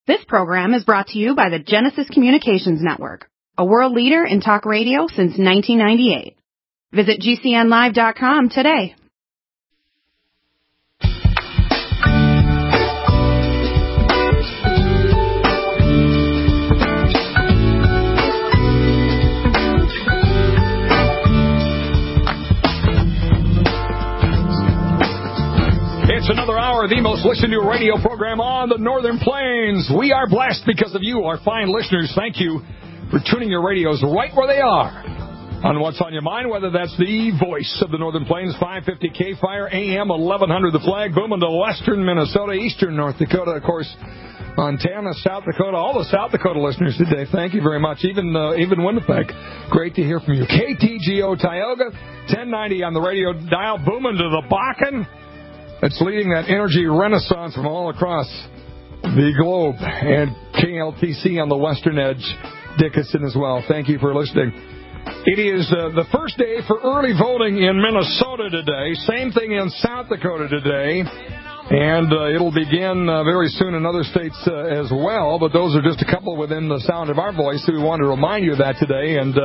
This program is brought to you by the Genesis Communications Network, a world leader in talk radio since 1998. Visit GCNlive.com today. It's another hour of the most listened to radio program on the Northern Plains. We are blessed because of you, our fine listeners. Thank you for tuning your radios right where they are on What's on Your Mind, whether that's the voice of the Northern Plains, 550 K-Fire, AM 1100 The Flag, booming to western Minnesota, eastern North Dakota, of course, Montana, South Dakota, all the South Dakota listeners today. Thank you very much. Even Winnipeg. Great to hear from you. KTGO Tioga, 1090 on the radio dial, booming to the Bakken. It's leading that energy renaissance from all across the globe. And KLTC on the western edge, Dickinson as well. Thank you for listening. It is the first day for early voting in Minnesota today. Same thing in South Dakota today. And it'll begin very soon in other states as well. But those are just a couple within the sound of our voice. So we wanted to remind you of that today. And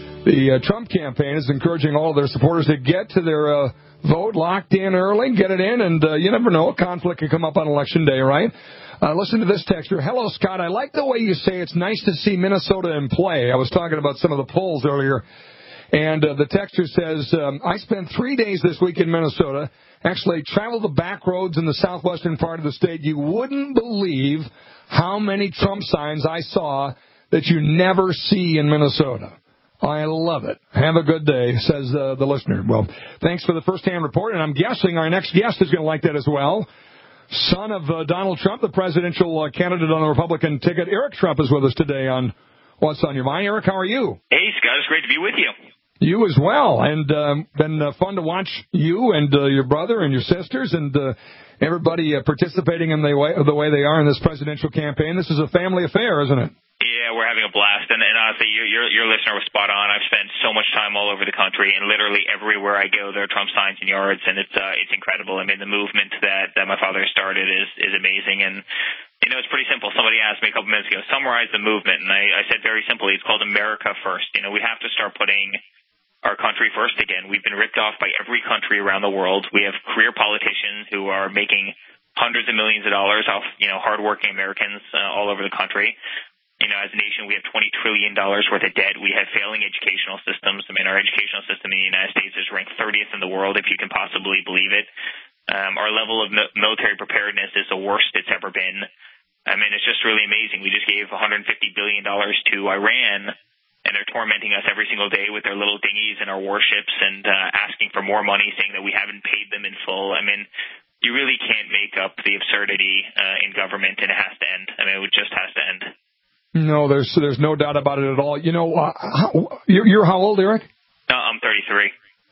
the Trump campaign is encouraging all of their supporters to get to their vote locked in early, get it in, and you never know, a conflict can come up on Election Day, right? Listen to this texter. Hello, Scott. I like the way you say it's nice to see Minnesota in play. I was talking about some of the polls earlier, and the texter says, I spent 3 days this week in Minnesota, actually traveled the back roads in the southwestern part of the state. You wouldn't believe how many Trump signs I saw that you never see in Minnesota. I love it. Have a good day, says the listener. Well, thanks for the first-hand report, and I'm guessing our next guest is going to like that as well. Son of Donald Trump, the presidential candidate on the Republican ticket, Eric Trump is with us today on What's on Your Mind. Eric, how are you? Hey, Scott. It's great to be with you. You as well, and been fun to watch you and your brother and your sisters and everybody participating in the way they are in this presidential campaign. This is a family affair, isn't it? Yeah, we're having a blast, and honestly, your listener was spot on. I've spent so much time all over the country, and literally everywhere I go, there are Trump signs in yards, and it's incredible. I mean, the movement that my father started is amazing, and you know, it's pretty simple. Somebody asked me a couple minutes ago, summarize the movement, and I said very simply, it's called America First. You know, we have to start putting our country first again. We've been ripped off by every country around the world. We have career politicians who are making hundreds of millions of dollars off, you know, hardworking Americans all over the country. You know, as a nation, we have $20 trillion worth of debt. We have failing educational systems. I mean, our educational system in the United States is ranked 30th in the world, if you can possibly believe it. Our level of military preparedness is the worst it's ever been. I mean, it's just really amazing. We just gave $150 billion to Iran, and they're tormenting us every single day with their little dinghies and our warships and asking for more money, saying that we haven't paid them in full. I mean, you really can't make up the absurdity in government, and it has to end. I mean, it just has to end. No, there's no doubt about it at all. You know, you're how old, Eric? I'm 33.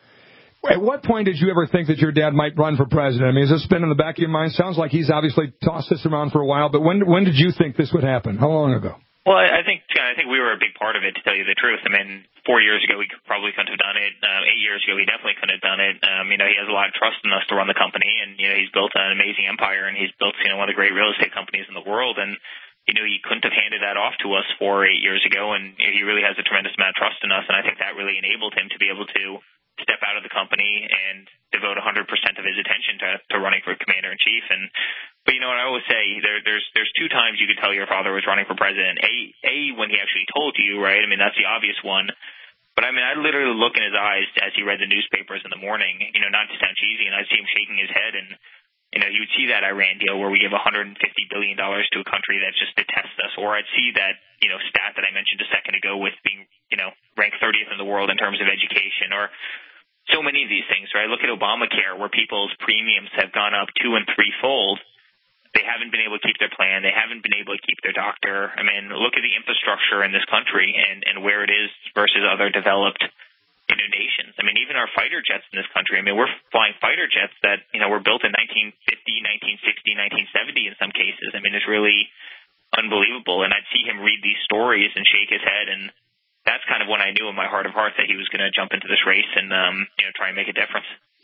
At what point did you ever think that your dad might run for president? I mean, has this been in the back of your mind? Sounds like he's obviously tossed this around for a while, but when did you think this would happen? How long ago? Well, I think we were a big part of it, to tell you the truth. I mean, 4 years ago, we probably couldn't have done it. 8 years ago, we definitely couldn't have done it. You know, he has a lot of trust in us to run the company, and, you know, he's built an amazing empire, and he's built, you know, one of the great real estate companies in the world, and you know, he couldn't have handed that off to us 4 or 8 years ago, and he really has a tremendous amount of trust in us, and I think that really enabled him to be able to step out of the company and devote 100% of his attention to running for commander-in-chief. But you know what I always say, there's 2 times you could tell your father was running for president. A, when he actually told you, right? I mean, that's the obvious one. But I mean, I'd literally look in his eyes as he read the newspapers in the morning, you know, not to sound cheesy, and I'd see him shaking his head, and you know, you would see that Iran deal where we give $150 billion to a country that just detests us. Or I'd see that, you know, stat that I mentioned a second ago with being, you know, ranked 30th in the world in terms of education. Or so many of these things, right? Look at Obamacare, where people's premiums have gone up 2- and 3-fold. They haven't been able to keep their plan. They haven't been able to keep their doctor. I mean, look at the infrastructure in this country and where it is versus other developed nations. I mean, even our fighter jets in this country, I mean, we're flying fighter jets that, you know, were built in 1950, 1960, 1970 in some cases. I mean, it's really unbelievable. And I'd see him read these stories and shake his head. And that's kind of when I knew in my heart of hearts that he was going to jump into this race and, you know, try and make a difference.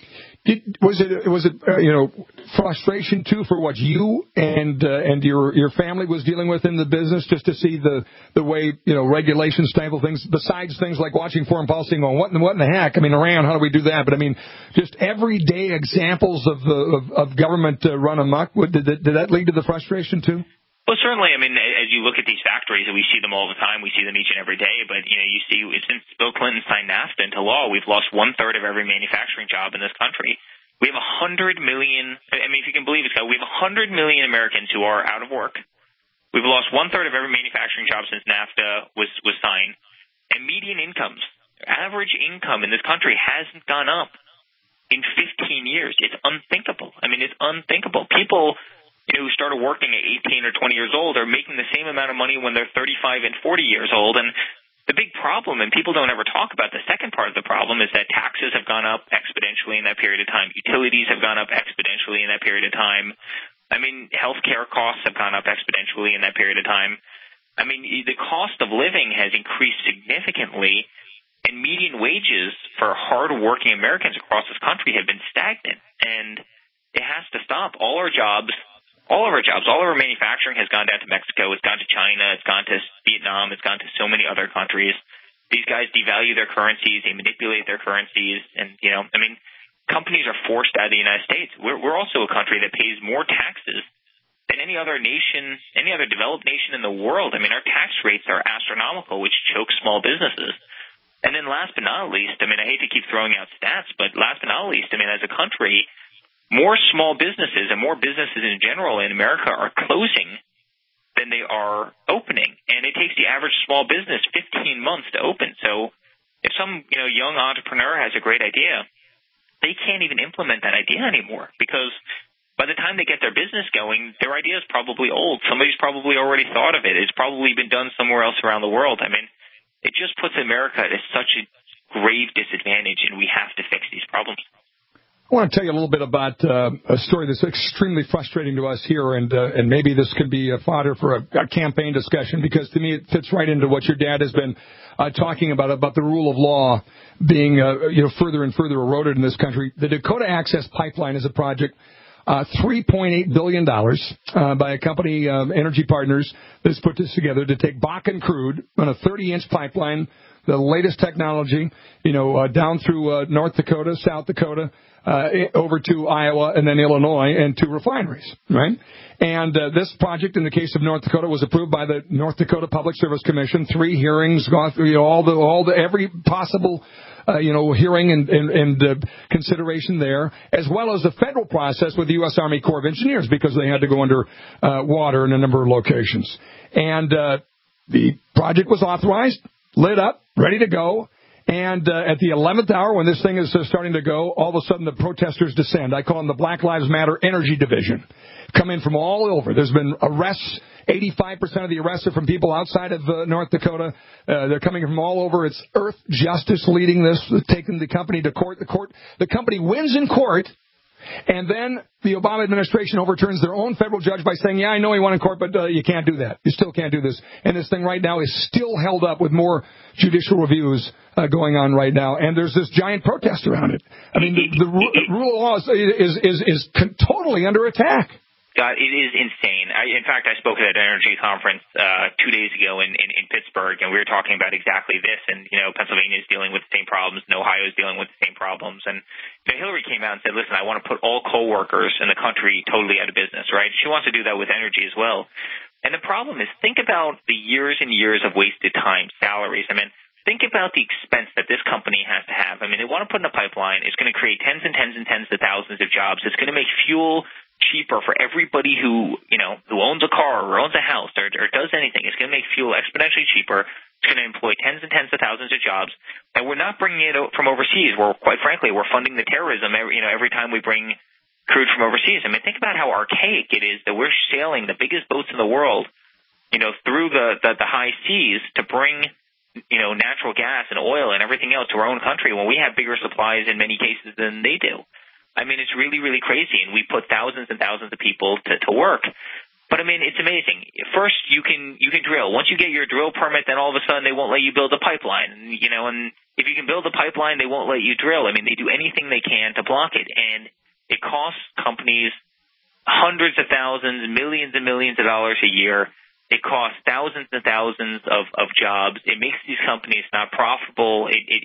Was it frustration too for what you and your family was dealing with in the business, just to see the way regulations stifle things, besides things like watching foreign policy and going, what in the heck? I mean, Iran, how do we do that? But I mean, just everyday examples of government run amok. Did that lead to the frustration too? Well, certainly. I mean, as you look at these factories, we see them all the time. We see them each and every day. But, you see, since Bill Clinton signed NAFTA into law, we've lost 1/3 of every manufacturing job in this country. We have 100 million, I mean, if you can believe it, we have 100 million Americans who are out of work. We've lost 1/3 of every manufacturing job since NAFTA was signed. And median incomes, average income in this country hasn't gone up in 15 years. It's unthinkable. I mean, it's unthinkable. People who started working at 18 or 20 years old are making the same amount of money when they're 35 and 40 years old. And the big problem, and people don't ever talk about the second part of the problem, is that taxes have gone up exponentially in that period of time. Utilities have gone up exponentially in that period of time. I mean, healthcare costs have gone up exponentially in that period of time. I mean, the cost of living has increased significantly, and median wages for hard-working Americans across this country have been stagnant. And it has to stop. All of our manufacturing has gone down to Mexico, it's gone to China, it's gone to Vietnam, it's gone to so many other countries. These guys devalue their currencies, they manipulate their currencies, and, companies are forced out of the United States. We're also a country that pays more taxes than any other nation, any other developed nation in the world. I mean, our tax rates are astronomical, which choke small businesses. And then last but not least, I hate to keep throwing out stats, but last but not least, as a country, more small businesses and more businesses in general in America are closing than they are opening. And it takes the average small business 15 months to open. So if some young entrepreneur has a great idea, they can't even implement that idea anymore, because by the time they get their business going, their idea is probably old. Somebody's probably already thought of it. It's probably been done somewhere else around the world. It just puts America at such a grave disadvantage, and we have to fix these problems. I want to tell you a little bit about a story that's extremely frustrating to us here, and maybe this could be a fodder for a campaign discussion, because to me it fits right into what your dad has been talking about the rule of law being further and further eroded in this country. The Dakota Access Pipeline is a project, $3.8 billion by a company, Energy Partners, that's put this together to take Bakken crude on a 30-inch pipeline, the latest technology, down through North Dakota, South Dakota, over to Iowa and then Illinois, and to refineries, right? And this project, in the case of North Dakota, was approved by the North Dakota Public Service Commission. 3 hearings, gone through every possible hearing and consideration there, as well as the federal process with the U.S. Army Corps of Engineers, because they had to go under water in a number of locations. And the project was authorized, lit up, ready to go. And at the 11th hour, when this thing is starting to go, all of a sudden the protesters descend. I call them the Black Lives Matter Energy Division. Come in from all over. There's been arrests. 85% of the arrests are from people outside of North Dakota. They're coming from all over. It's Earth Justice leading this, taking the company to court. The company wins in court. And then the Obama administration overturns their own federal judge by saying, yeah, I know he won in court, but you can't do that. You still can't do this. And this thing right now is still held up with more judicial reviews going on right now. And there's this giant protest around it. The rule of law is totally under attack. God, it is insane. In fact, I spoke at an energy conference 2 days ago in Pittsburgh, and we were talking about exactly this. And, Pennsylvania is dealing with the same problems, and Ohio is dealing with the same problems. And Hillary came out and said, listen, I want to put all coal workers in the country totally out of business, right? She wants to do that with energy as well. And the problem is, think about the years and years of wasted time, salaries. Think about the expense that this company has to have. They want to put in a pipeline. It's going to create tens and tens and tens of thousands of jobs. It's going to make fuel cheaper for everybody who owns a car or owns a house or does anything. It's going to make fuel exponentially cheaper. It's going to employ tens and tens of thousands of jobs. And we're not bringing it from overseas. Quite frankly, we're funding the terrorism every time we bring crude from overseas. Think about how archaic it is that we're sailing the biggest boats in the world, through the high seas to bring natural gas and oil and everything else to our own country when we have bigger supplies in many cases than they do. It's really, really crazy, and we put thousands and thousands of people to work. But I mean, it's amazing. First, you can drill. Once you get your drill permit, then all of a sudden they won't let you build a pipeline. And if you can build a pipeline, they won't let you drill. I mean, they do anything they can to block it, and it costs companies hundreds of thousands, millions and millions of dollars a year. It costs thousands and thousands of jobs. It makes these companies not profitable.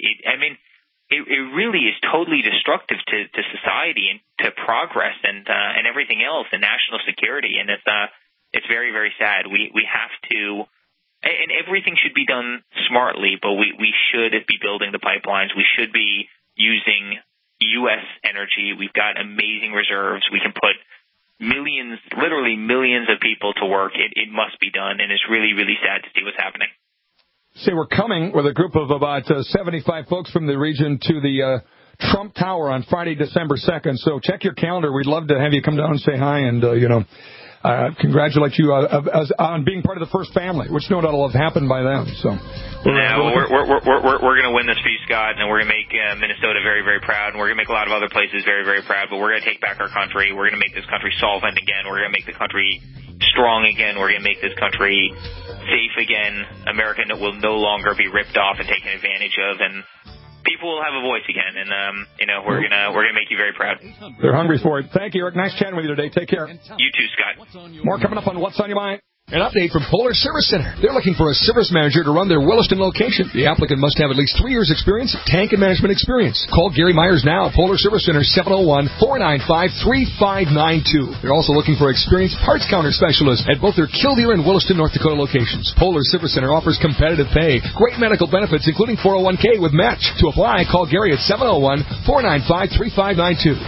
It really is totally destructive to society and to progress and everything else and national security. And it's very, very sad. We have to, and everything should be done smartly, but we should be building the pipelines. We should be using U.S. energy. We've got amazing reserves. We can put millions, literally millions of people to work. It must be done, and it's really, really sad to see what's happening. Say we're coming with a group of about 75 folks from the region to the Trump Tower on Friday, December 2nd. So check your calendar. We'd love to have you come down and say hi and, congratulate you on being part of the first family, which no doubt will have happened by then. So we're going to win this for you, Scott, and we're going to make Minnesota very, very proud, and we're going to make a lot of other places very, very proud. But we're going to take back our country. We're going to make this country solvent again. We're going to make the country strong again. We're going to make this country safe again. America will no longer be ripped off and taken advantage of, and people will have a voice again. And we're gonna make you very proud. They're hungry for it. Thank you, Eric. Nice chatting with you today. Take care. You too, Scott. More coming up on What's on Your Mind. An update from Polar Service Center. They're looking for a service manager to run their Williston location. The applicant must have at least 3 years experience, tank and management experience. Call Gary Myers now. Polar Service Center, 701-495-3592. They're also looking for experienced parts counter specialists at both their Killdeer and Williston, North Dakota locations. Polar Service Center offers competitive pay, great medical benefits, including 401k with match. To apply, call Gary at 701-495-3592.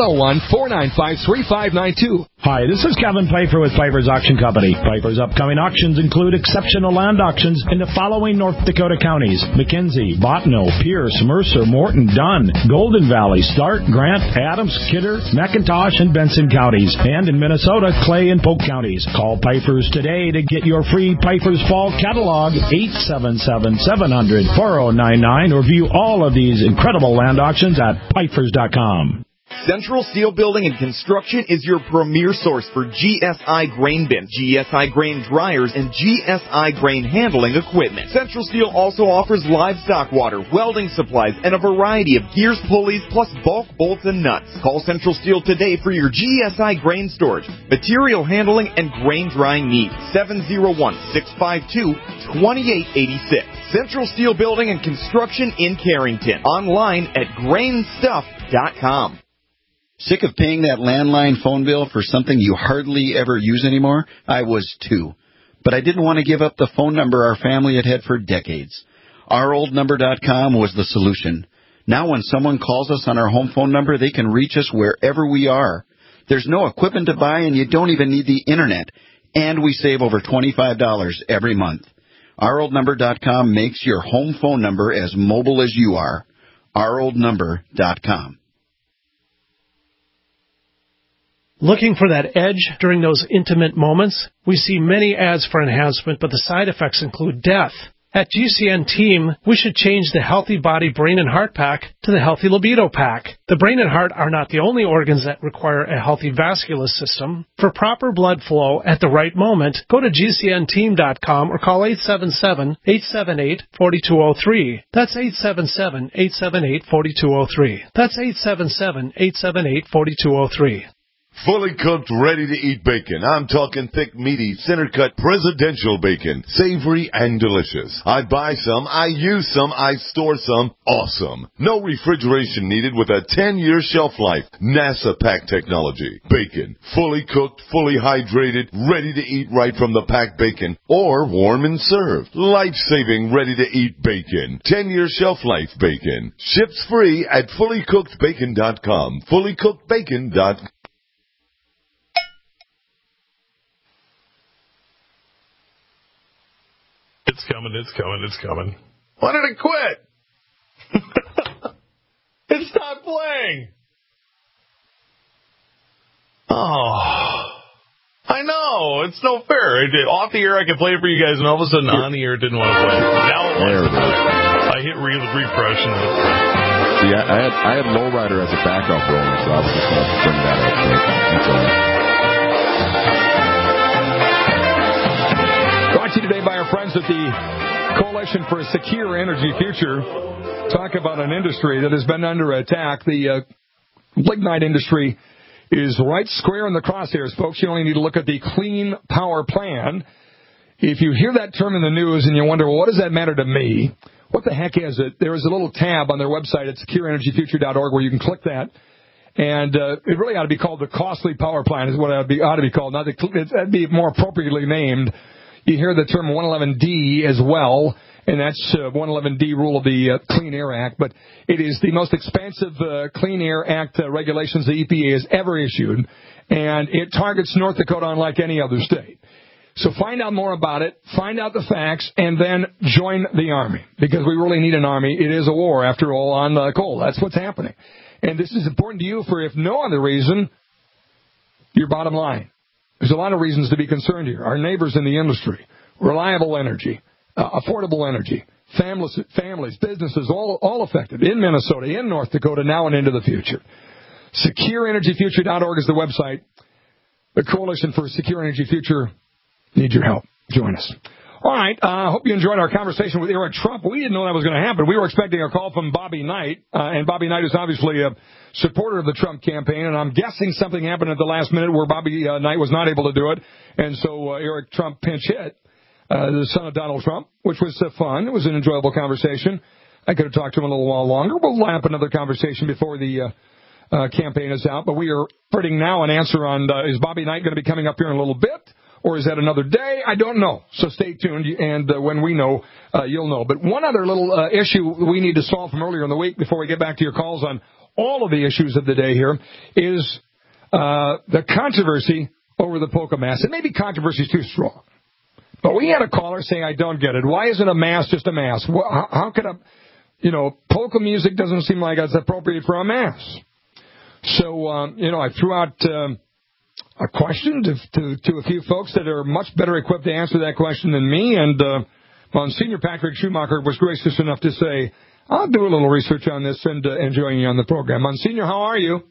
701-495-3592. Hi, this is Kevin Pfeiffer with Pfeiffer's Auction Company. Pfeiffer's upcoming auctions include exceptional land auctions in the following North Dakota counties: McKenzie, Bottineau, Pierce, Mercer, Morton, Dunn, Golden Valley, Stark, Grant, Adams, Kidder, McIntosh, and Benson counties. And in Minnesota, Clay and Polk counties. Call Pfeiffer's today to get your free Pfeiffer's Fall Catalog, 877-700-4099, or view all of these incredible land auctions at Pfeiffer's.com. Central Steel Building and Construction is your premier source for GSI grain bins, GSI grain dryers, and GSI grain handling equipment. Central Steel also offers livestock water, welding supplies, and a variety of gears, pulleys, plus bulk bolts and nuts. Call Central Steel today for your GSI grain storage, material handling, and grain drying needs. 701-652-2886. Central Steel Building and Construction in Carrington. Online at grainstuff.com. Sick of paying that landline phone bill for something you hardly ever use anymore? I was too. But I didn't want to give up the phone number our family had for decades. OurOldNumber.com was the solution. Now when someone calls us on our home phone number, they can reach us wherever we are. There's no equipment to buy, and you don't even need the Internet. And we save over $25 every month. OurOldNumber.com makes your home phone number as mobile as you are. OurOldNumber.com. Looking for that edge during those intimate moments? We see many ads for enhancement, but the side effects include death. At GCN Team, we should change the Healthy Body Brain and Heart Pack to the Healthy Libido Pack. The brain and heart are not the only organs that require a healthy vascular system. For proper blood flow at the right moment, go to GCNteam.com or call 877-878-4203. That's 877-878-4203. That's 877-878-4203. Fully cooked, ready-to-eat bacon. I'm talking thick, meaty, center-cut, presidential bacon. Savory and delicious. I buy some, I use some, I store some. Awesome. No refrigeration needed with a 10-year shelf life. NASA pack technology. Bacon. Fully cooked, fully hydrated, ready to eat right from the packed bacon. Or warm and served. Life-saving, ready-to-eat bacon. 10-year shelf life bacon. Ships free at fullycookedbacon.com. Fullycookedbacon.com. It's coming, it's coming, it's coming. Why did it quit? It stopped playing. Oh, I know. It's no fair. Off the air, I could play it for you guys, and all of a sudden, on the air, it didn't want to play it. Now it wants to play it. I hit refresh, and it's See, I had Lowrider as a backup rolling, so I was just going to bring that up. That's all right. our friends at the Coalition for a Secure Energy Future talk about an industry that has been under attack. The lignite industry is right square in the crosshairs, folks. You only need to look at the Clean Power Plan. If you hear that term in the news and you wonder, well, what does that matter to me? What the heck is it? There is a little tab on their website at secureenergyfuture.org where you can click that. And it really ought to be called the Costly Power Plan is what it ought to be called. Now, that'd be more appropriately named. You hear the term 111D as well, and that's 111D rule of the Clean Air Act. But it is the most expansive Clean Air Act regulations the EPA has ever issued, and it targets North Dakota unlike any other state. So find out more about it, find out the facts, and then join the Army, because we really need an Army. It is a war, after all, on coal. That's what's happening. And this is important to you for, if no other reason, your bottom line. There's a lot of reasons to be concerned here. Our neighbors in the industry, reliable energy, affordable energy, families, businesses, all affected in Minnesota, in North Dakota, now and into the future. SecureEnergyFuture.org is the website. The Coalition for a Secure Energy Future needs your help. Join us. All right. Hope you enjoyed our conversation with Eric Trump. We didn't know that was going to happen. We were expecting a call from Bobby Knight, and Bobby Knight is obviously a supporter of the Trump campaign, and I'm guessing something happened at the last minute where Bobby Knight was not able to do it, and so Eric Trump pinch hit, the son of Donald Trump, which was fun. It was an enjoyable conversation. I could have talked to him a little while longer. We'll line up another conversation before the campaign is out, but we are putting now an answer on is Bobby Knight going to be coming up here in a little bit? Or is that another day? I don't know. So stay tuned, and when we know, you'll know. But one other little issue we need to solve from earlier in the week before we get back to your calls on all of the issues of the day here is the controversy over the polka mask. And maybe controversy is too strong. But we had a caller saying, I don't get it. Why isn't a mask just a mask? How could polka music doesn't seem like it's appropriate for a mask. So, I threw out a question to a few folks that are much better equipped to answer that question than me, and Monsignor Patrick Schumacher was gracious enough to say, I'll do a little research on this and join you on the program. Monsignor, how are you?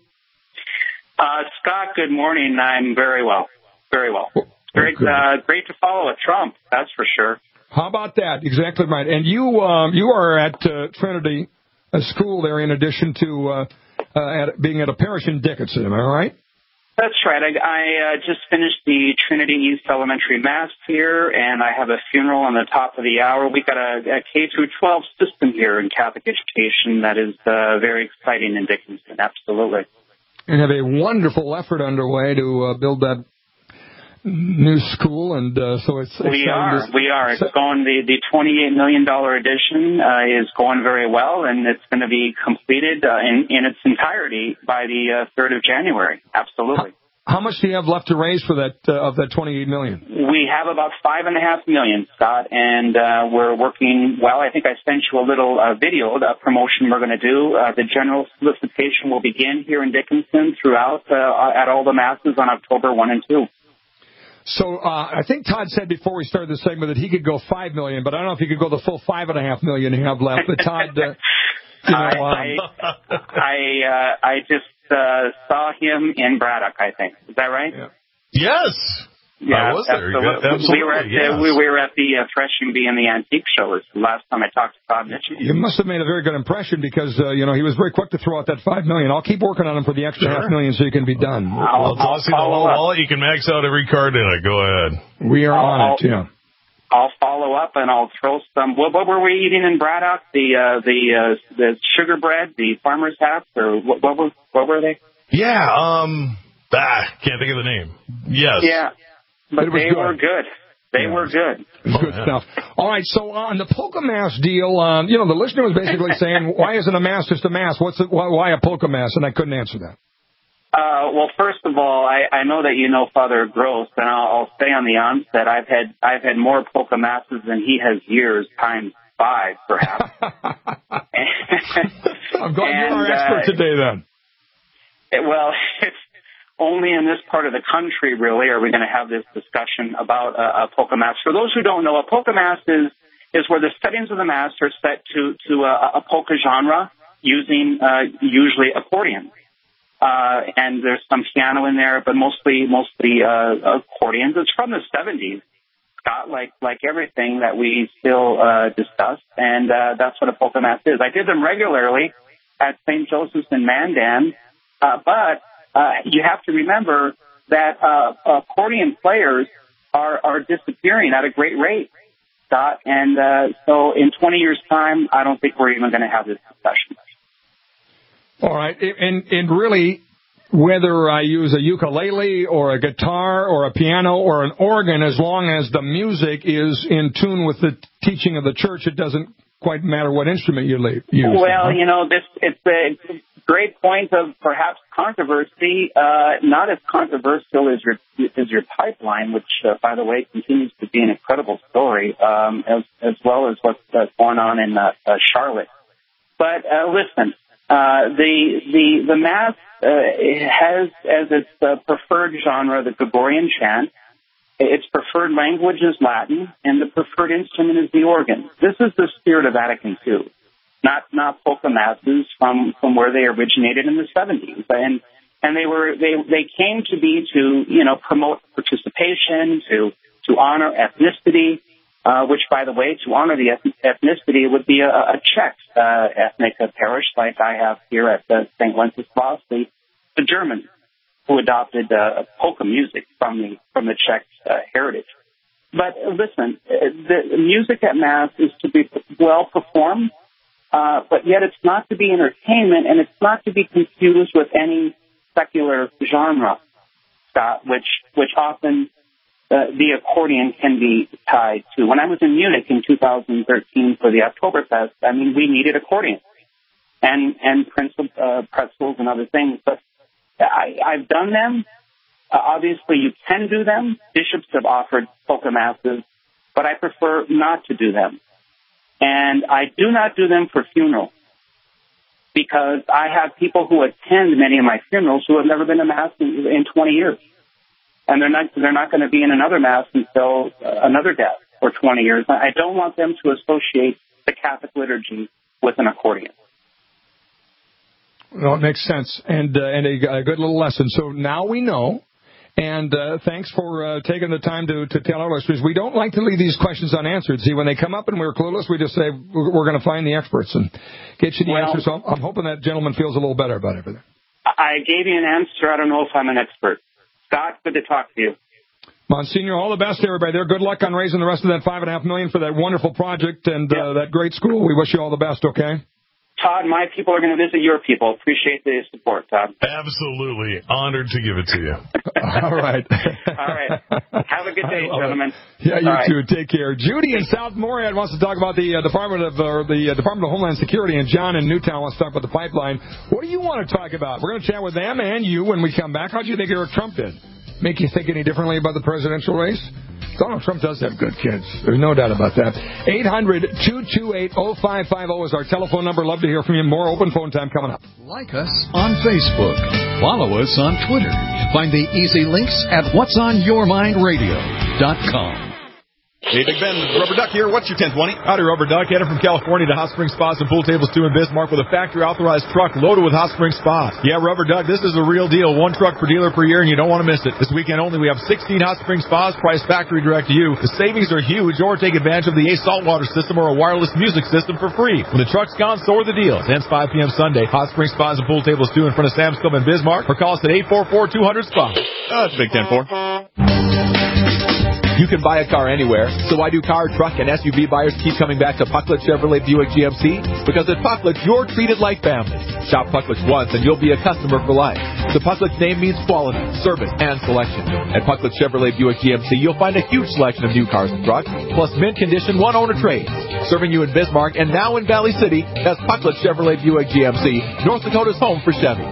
Scott, good morning. I'm very well. Very well. Great to follow a Trump, that's for sure. How about that? Exactly right. And you are at Trinity, a school there, in addition to being at a parish in Dickinson, am I right? That's right. I just finished the Trinity East Elementary Mass here, and I have a funeral on the top of the hour. We've got a K-12 system here in Catholic education that is very exciting in Dickinson, absolutely. And have a wonderful effort underway to build that new school, and so it's... We are. It's going, the $28 million addition is going very well, and it's going to be completed in its entirety by the 3rd of January. Absolutely. How much do you have left to raise for that of that $28 million? We have about $5.5 million, Scott, and we're working well. I think I sent you a little video, the promotion we're going to do. The general solicitation will begin here in Dickinson throughout at all the masses on October 1 and 2. So I think Todd said before we started the segment that he could go $5 million, but I don't know if he could go the full $5.5 million you have left. But Todd, I just saw him in Braddock, I think. Is that right? Yeah. Yes. Yeah, I was there. Absolutely. We were at the Threshing Bee and the Antique Show. It was the last time I talked to Todd Mitchell. You must have made a very good impression because, he was very quick to throw out that $5 million. I'll keep working on him for the extra $500,000 so you can be done. I'll toss you the whole wallet. You can max out every card in it. Go ahead. We are on it, yeah. I'll follow up and I'll throw some. What were we eating in Braddock? The sugar bread, the farmer's hats, or what were they? Yeah. Can't think of the name. Yes. Yeah. But they were good. They were good. It was good stuff. All right, so on the polka mask deal, the listener was basically saying, why isn't a mask just a mask? Why a polka mask? And I couldn't answer that. Well, first of all, I know that you know Father Gross, and I'll say on the onset, I've had more polka masses than he has years, times 5, perhaps. I'm glad you're our expert today, then. It's only in this part of the country, really, are we going to have this discussion about a polka mask. For those who don't know, a polka mask is where the settings of the mask are set to a polka genre using usually accordion. And there's some piano in there, but mostly accordions. It's from the 70s. Scott, like everything that we still discuss, and that's what a polka mass is. I did them regularly at St. Joseph's in Mandan, but you have to remember that accordion players are disappearing at a great rate, Scott, and so in 20 years' time, I don't think we're even going to have this discussion. All right, and really, whether I use a ukulele or a guitar or a piano or an organ, as long as the music is in tune with the teaching of the church, it doesn't quite matter what instrument you use. Well, it's a great point of perhaps controversy, not as controversial as your pipeline, which, by the way, continues to be an incredible story, as well as what's going on in Charlotte. But listen, the Mass has as its preferred genre the Gregorian chant. Its preferred language is Latin, and the preferred instrument is the organ. This is the spirit of Vatican II, not polka masses from where they originated in the 70s, and they came to be to promote participation, to honor ethnicity, which, by the way, to honor the ethnicity would be a Czech ethnic parish like I have here at St. Wenceslas, the German who adopted polka music from the Czech heritage. But listen, the music at Mass is to be well performed, but yet it's not to be entertainment, and it's not to be confused with any secular genre, Scott, which often the accordion can be tied to. When I was in Munich in 2013 for the Oktoberfest, we needed accordion and pretzels and other things, but I've done them. Obviously, you can do them. Bishops have offered polka masses, but I prefer not to do them. And I do not do them for funerals because I have people who attend many of my funerals who have never been to Mass in 20 years. And they're not going to be in another Mass until another death for 20 years. I don't want them to associate the Catholic liturgy with an accordion. Well, it makes sense, and a good little lesson. So now we know, and thanks for taking the time to tell our listeners. We don't like to leave these questions unanswered. See, when they come up and we're clueless, we just say we're going to find the experts and get you the answers. So I'm hoping that gentleman feels a little better about everything. I gave you an answer. I don't know if I'm an expert. Scott, good to talk to you. Monsignor, all the best to everybody there. Good luck on raising the rest of that $5.5 million for that wonderful project and that great school. We wish you all the best, okay? Todd, my people are going to visit your people. Appreciate the support, Todd. Absolutely. Honored to give it to you. All right. All right. Have a good day, gentlemen. Yeah, you too. Take care. Judy in South Morehead wants to talk about the Department of Homeland Security, and John in Newtown wants to talk about the pipeline. What do you want to talk about? We're going to chat with them and you when we come back. How do you think Eric Trump did? Make you think any differently about the presidential race? Donald Trump does have good kids. There's no doubt about that. 800-228-0550 is our telephone number. Love to hear from you. More open phone time coming up. Like us on Facebook. Follow us on Twitter. Find the easy links at whatsonyourmindradio.com. Hey, Big Ben, Rubber Duck here. What's your 1020? Howdy, Rubber Duck. Headed from California to Hot Spring Spas and Pool Tables 2 in Bismarck with a factory-authorized truck loaded with Hot Spring Spas. Yeah, Rubber Duck, this is a real deal. One truck per dealer per year, and you don't want to miss it. This weekend only, we have 16 Hot Spring Spas priced factory direct to you. The savings are huge, or take advantage of the Ace Saltwater system or a wireless music system for free. When the truck's gone, so are the deals. Ends 5 p.m. Sunday. Hot Spring Spas and Pool Tables 2 in front of Sam's Club in Bismarck, or call us at 844-200-SPA. That's Big 10-4. You can buy a car anywhere, so why do car, truck, and SUV buyers keep coming back to Pucklet Chevrolet Buick GMC? Because at Pucklet, you're treated like family. Shop Pucklet once and you'll be a customer for life. The Pucklet name means quality, service, and selection. At Pucklet Chevrolet Buick GMC, you'll find a huge selection of new cars and trucks, plus mint condition one-owner trades. Serving you in Bismarck and now in Valley City, that's Pucklet Chevrolet Buick GMC, North Dakota's home for Chevy.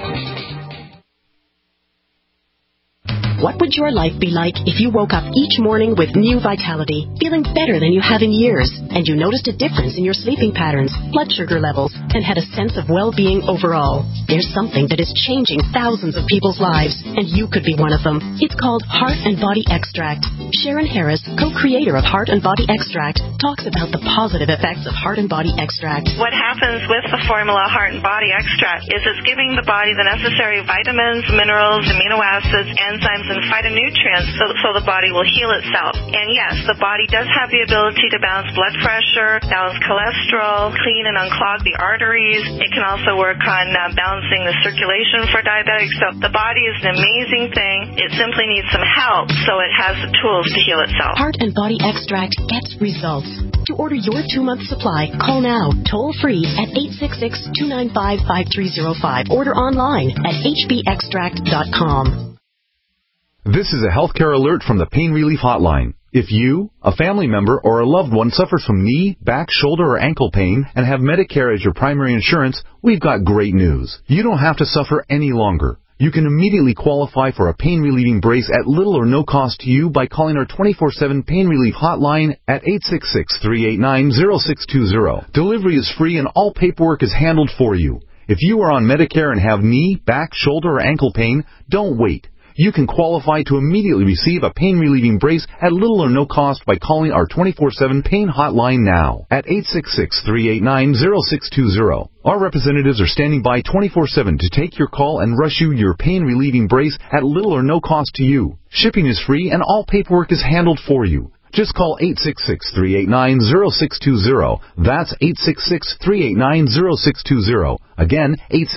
What would your life be like if you woke up each morning with new vitality, feeling better than you have in years? and you noticed a difference in your sleeping patterns, blood sugar levels, and had a sense of well-being overall. There's something that is changing thousands of people's lives, and you could be one of them. It's called Heart and Body Extract. Sharon Harris, co-creator of Heart and Body Extract, talks about the positive effects of Heart and Body Extract. What happens with the formula Heart and Body Extract is it's giving the body the necessary vitamins, minerals, amino acids, enzymes, and phytonutrients so the body will heal itself. And yes, the body does have the ability to balance blood pressure, balance cholesterol, clean and unclog the arteries. It can also work on balancing the circulation for diabetics. So the body is an amazing thing. It simply needs some help so it has the tools to heal itself. Heart and Body Extract gets results. To order your 2-month supply, call now, toll-free at 866-295-5305. Order online at hbextract.com. This is a healthcare alert from the Pain Relief Hotline. If you, a family member, or a loved one suffers from knee, back, shoulder, or ankle pain and have Medicare as your primary insurance, we've got great news. You don't have to suffer any longer. You can immediately qualify for a pain-relieving brace at little or no cost to you by calling our 24/7 Pain Relief Hotline at 866-389-0620. Delivery is free and all paperwork is handled for you. If you are on Medicare and have knee, back, shoulder, or ankle pain, don't wait. You can qualify to immediately receive a pain-relieving brace at little or no cost by calling our 24/7 Pain Hotline now at 866-389-0620. Our representatives are standing by 24/7 to take your call and rush you your pain-relieving brace at little or no cost to you. Shipping is free and all paperwork is handled for you. Just call 866-389-0620. That's 866-389-0620. Again,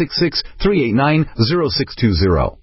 866-389-0620.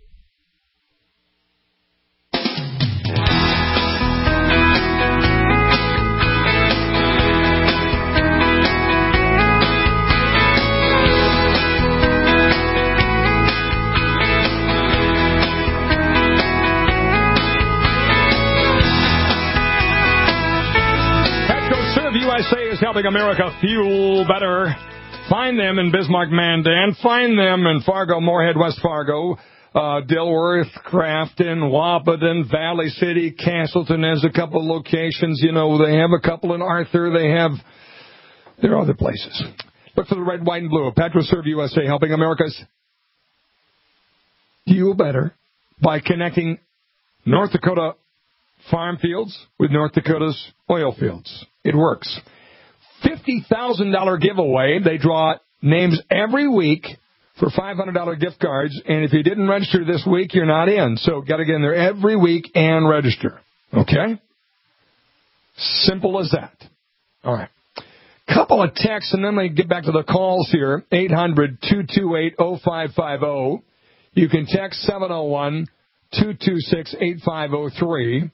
USA is helping America fuel better. Find them in Bismarck, Mandan. Find them in Fargo, Moorhead, West Fargo, Dilworth, Crafton, Wahpeton, Valley City, Castleton has a couple locations. You know, they have a couple in Arthur. There are other places. Look for the red, white, and blue. PetroServe USA helping America's fuel better by connecting North Dakota farm fields with North Dakota's oil fields. It works. $50,000 giveaway. They draw names every week for $500 gift cards, and if you didn't register this week, you're not in. So got to get in there every week and register. Okay? Simple as that. All right. Couple of texts, and then we get back to the calls here. 800-228-0550. You can text 701-226-8503.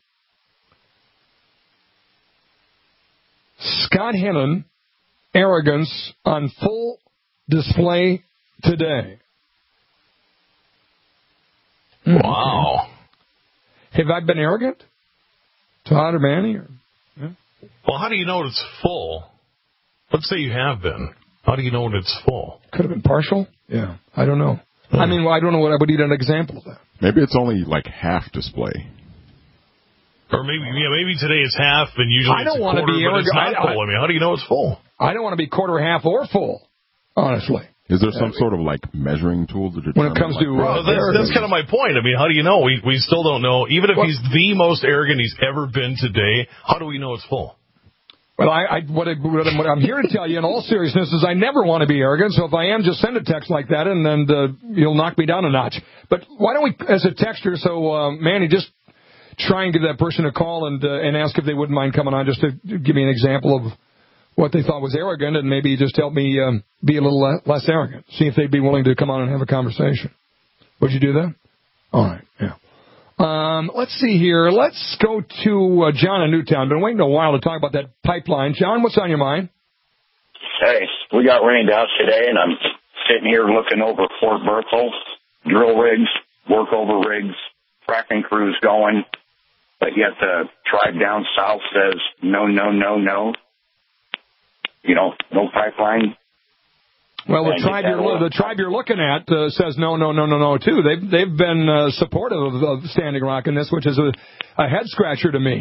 Scott Hennon, arrogance on full display today. Wow. Have I been arrogant? Todd or Manny? Yeah? Well, how do you know it's full? Let's say you have been. How do you know when it's full? Could have been partial. Yeah. I don't know. I mean, I don't know what I would need an example of that. Maybe it's only like half display. Or maybe today it's half, and usually I don't it's a want quarter, to be but it's arrogant. not full. I mean, how do you know it's full? I don't want to be quarter, half, or full, honestly. Is there some sort of like measuring tool to determine? When it comes to that's kind of my point. I mean, how do you know? We still don't know. Even if he's the most arrogant he's ever been today, how do we know it's full? Well, what I'm here to tell you in all seriousness is I never want to be arrogant, so if I am, just send a text like that, and then you'll knock me down a notch. But why don't we, as a texter, so Manny, just try and give that person a call and ask if they wouldn't mind coming on just to give me an example of what they thought was arrogant, and maybe just help me be a little less arrogant. See if they'd be willing to come on and have a conversation. Would you do that? All right, yeah. Let's see here. Let's go to John in Newtown. Been waiting a while to talk about that pipeline. John, what's on your mind? Hey, we got rained out today, and I'm sitting here looking over Fort Berthold, drill rigs, workover rigs, fracking crews going, but yet the tribe down south says no, no, no, no. You know, no pipeline. Well, the tribe you're looking at says no, no, no, no, no, too. They've been supportive of Standing Rock in this, which is a head scratcher to me.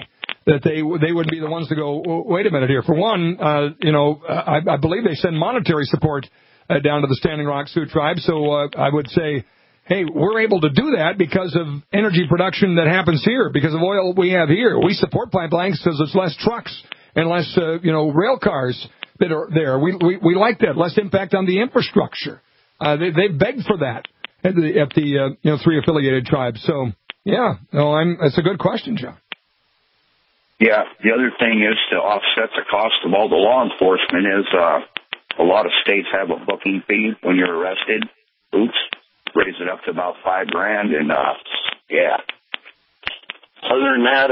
that they wouldn't be the ones to go, wait a minute here. For one, I believe they send monetary support down to the Standing Rock Sioux tribe. So I would say, hey, we're able to do that because of energy production that happens here, because of oil we have here. We support pipelines because there's less trucks and less, rail cars that are there. We like that. Less impact on the infrastructure. They begged for that at the 3 affiliated tribes. So, yeah, it's a good question, John. Yeah, the other thing is to offset the cost of all the law enforcement is a lot of states have a booking fee when you're arrested. Raise it up to about $5,000, and yeah. Other than that,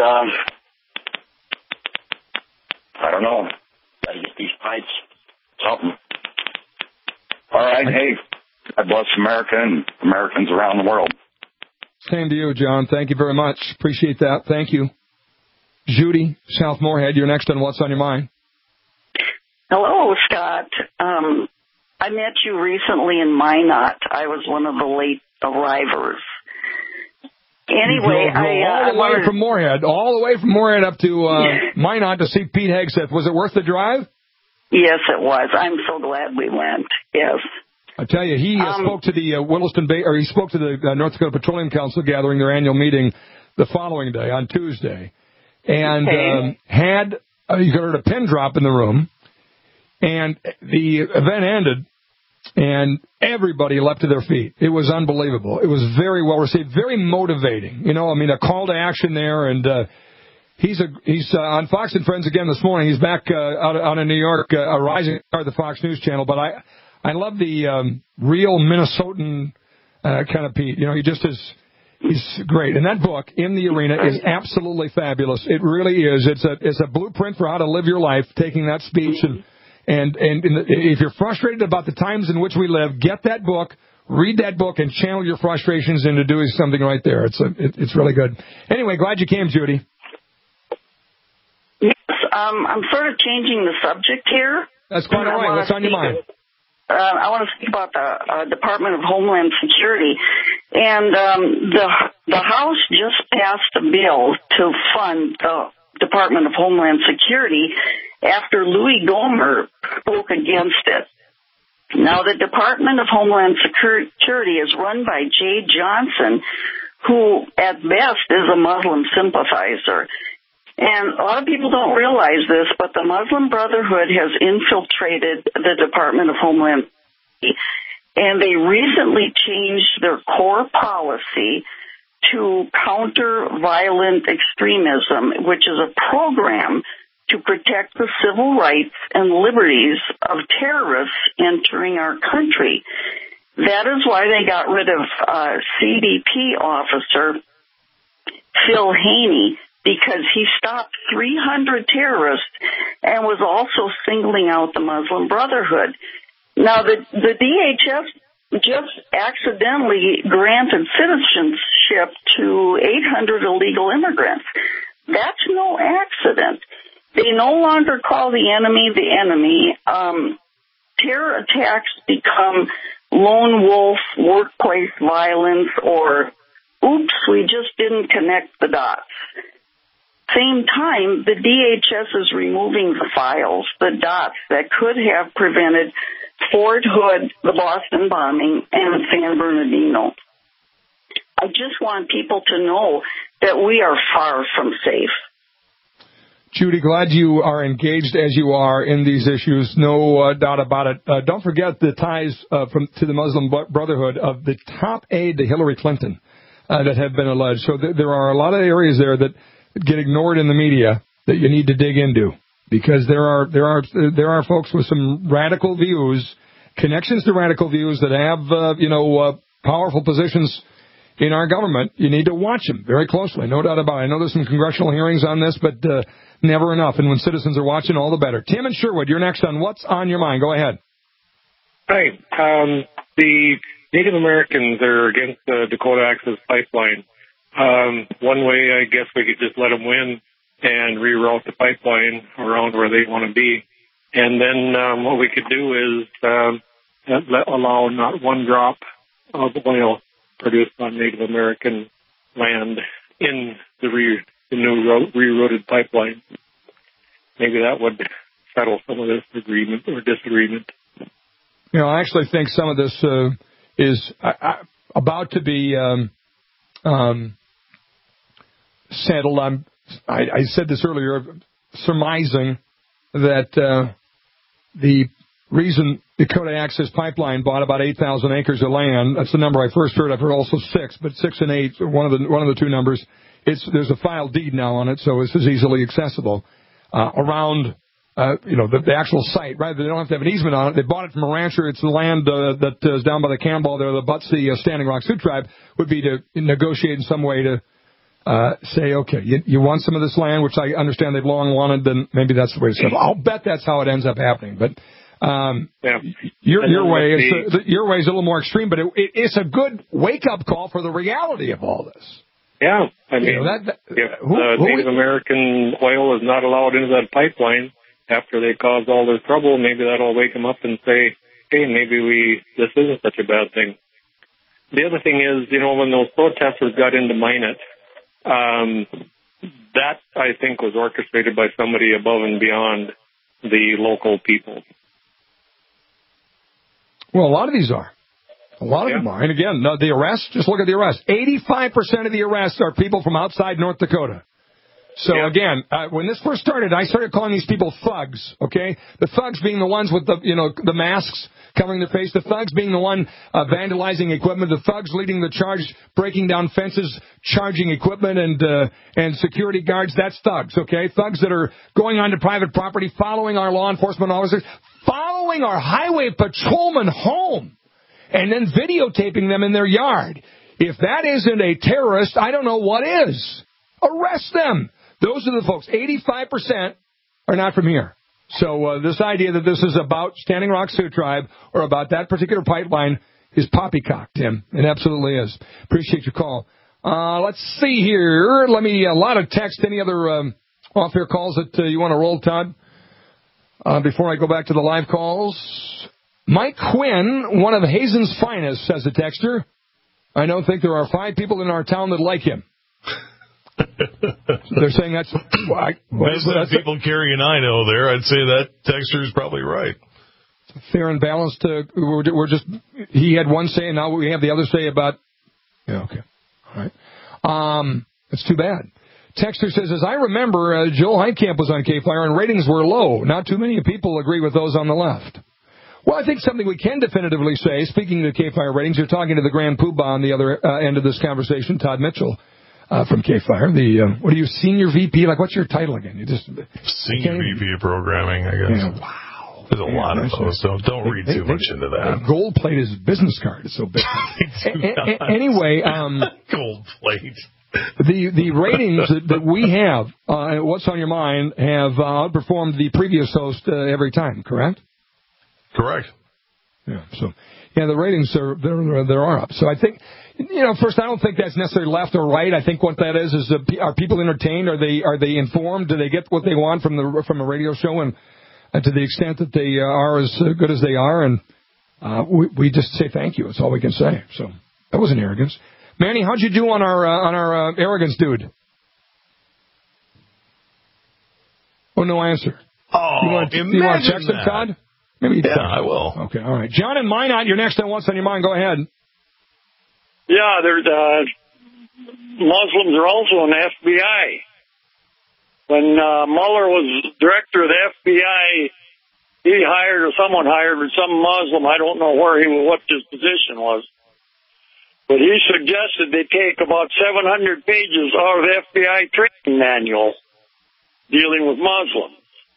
I don't know. Got to get these pipes. Something. All right, hey, God bless America and Americans around the world. Same to you, John. Thank you very much. Appreciate that. Thank you. Judy, South Moorhead, you're next on What's on Your Mind. Hello, Scott. I met you recently in Minot. I was one of the late arrivers. Anyway, all the way from Moorhead up to Minot to see Pete Hegseth. Was it worth the drive? Yes, it was. I'm so glad we went. Yes. I tell you, he spoke to the Williston Bay, or he spoke to the North Dakota Petroleum Council gathering, their annual meeting, the following day on Tuesday, and had you heard a pin drop in the room, and the event ended. And everybody leapt to their feet. It was unbelievable. It was very well received, very motivating. A call to action there. And he's on Fox and Friends again this morning. He's back out in New York, a rising star of the Fox News Channel. But I love the real Minnesotan kind of Pete. He's great. And that book, In the Arena, is absolutely fabulous. It really is. It's a blueprint for how to live your life, taking that speech and if you're frustrated about the times in which we live, get that book, read that book, and channel your frustrations into doing something right there. It's really good. Anyway, glad you came, Judy. Yes, I'm sort of changing the subject here. That's quite all right. What's on your mind? I want to speak about the Department of Homeland Security. And the House just passed a bill to fund the Department of Homeland Security after Louis Gohmert spoke against it. Now, the Department of Homeland Security is run by Jay Johnson, who at best is a Muslim sympathizer. And a lot of people don't realize this, but the Muslim Brotherhood has infiltrated the Department of Homeland Security, and they recently changed their core policy to counter violent extremism, which is a program to protect the civil rights and liberties of terrorists entering our country. That is why they got rid of CBP officer Phil Haney, because he stopped 300 terrorists and was also singling out the Muslim Brotherhood. Now, the DHS just accidentally granted citizenship to 800 illegal immigrants. That's no accident. They no longer call the enemy. Terror attacks become lone wolf workplace violence, or oops, we just didn't connect the dots. Same time, the DHS is removing the files, the dots that could have prevented Fort Hood, the Boston bombing, and San Bernardino. I just want people to know that we are far from safe. Judy, glad you are engaged as you are in these issues. No doubt about it. Don't forget the ties to the Muslim Brotherhood of the top aide to Hillary Clinton that have been alleged. So there are a lot of areas there that get ignored in the media that you need to dig into, because there are folks with some radical views, connections to radical views that have powerful positions in our government. You need to watch them very closely, no doubt about it. I know there's some congressional hearings on this, but never enough. And when citizens are watching, all the better. Tim and Sherwood, you're next on What's on Your Mind. Go ahead. Hi. The Native Americans are against the Dakota Access Pipeline. One way, I guess we could just let them win and reroute the pipeline around where they want to be. And then what we could do is allow not one drop of oil produced on Native American land in the the new rerouted pipeline. Maybe that would settle some of this agreement or disagreement. I actually think some of this is about to be settled. I said this earlier, surmising that the reason Dakota Access Pipeline bought about 8,000 acres of land, that's the number I first heard. I've heard also 6, but 6 and 8, one of the two numbers. There's a file deed now on it, so this is easily accessible around the actual site. Right, they don't have to have an easement on it. They bought it from a rancher. It's the land that is down by the Campbell there, that butts the Standing Rock Sioux tribe. Would be to negotiate in some way to say, okay, you want some of this land, which I understand they've long wanted, then maybe that's the way to settle. I'll bet that's how it ends up happening. But your way is a little more extreme, but it's a good wake-up call for the reality of all this. Yeah, I mean, if Native American oil is not allowed into that pipeline after they caused all this trouble, maybe that'll wake them up and say, hey, maybe this isn't such a bad thing. The other thing is, when those protesters got into Minot, that, I think, was orchestrated by somebody above and beyond the local people. Well, a lot of these are. A lot of them are. And again, the arrests, just look at the arrests. 85% of the arrests are people from outside North Dakota. So again, when this first started, I started calling these people thugs, okay? The thugs being the ones with the masks covering their face, the thugs being the one vandalizing equipment, the thugs leading the charge, breaking down fences, charging equipment and security guards. That's thugs, okay? Thugs that are going onto private property, following our law enforcement officers, following our highway patrolmen home, and then videotaping them in their yard. If that isn't a terrorist, I don't know what is. Arrest them. Those are the folks. 85% are not from here. So this idea that this is about Standing Rock Sioux Tribe or about that particular pipeline is poppycock, Tim. It absolutely is. Appreciate your call. Let's see here. A lot of text. Any other off-air calls that you want to roll, Todd? Before I go back to the live calls. Mike Quinn, one of Hazen's finest, says the texter. I don't think there are 5 people in our town that like him. They're saying that's... Based on people Carrie and I know there, I'd say that texter is probably right. Fair and balanced. We're just... He had one say, and now we have the other say about... Yeah, okay. All right. It's too bad. Texter says, as I remember, Joel Heitkamp was on K-Fire, and ratings were low. Not too many people agree with those on the left. Well, I think something we can definitively say, speaking of K-Fire ratings, you're talking to the Grand Poobah on the other end of this conversation, Todd Mitchell from K-Fire. What are you, senior VP? What's your title again? Senior VP of programming, I guess. Yeah, wow. There's a lot of those, so don't read too much into that. Gold plate is his business card. It's so big. Anyway. Gold plate. The ratings that we have, What's on Your Mind, have outperformed the previous host every time, correct? Correct. Yeah. So, the ratings are up. So I think, first, I don't think that's necessarily left or right. I think what that is are people entertained? Are they informed? Do they get what they want from a radio show? And to the extent that they are as good as they are, and we just say thank you. That's all we can say. So that wasn't arrogance. Manny, how'd you do on our arrogance, dude? Oh, no answer. Oh, you want to text him, Todd? Maybe I will. Okay, all right. John in Minot, you're next on What's on Your Mind. Go ahead. Yeah, there's Muslims are also in the FBI. When Mueller was director of the FBI, he hired, or someone hired, some Muslim, I don't know what his position was, but he suggested they take about 700 pages out of the FBI training manual dealing with Muslims.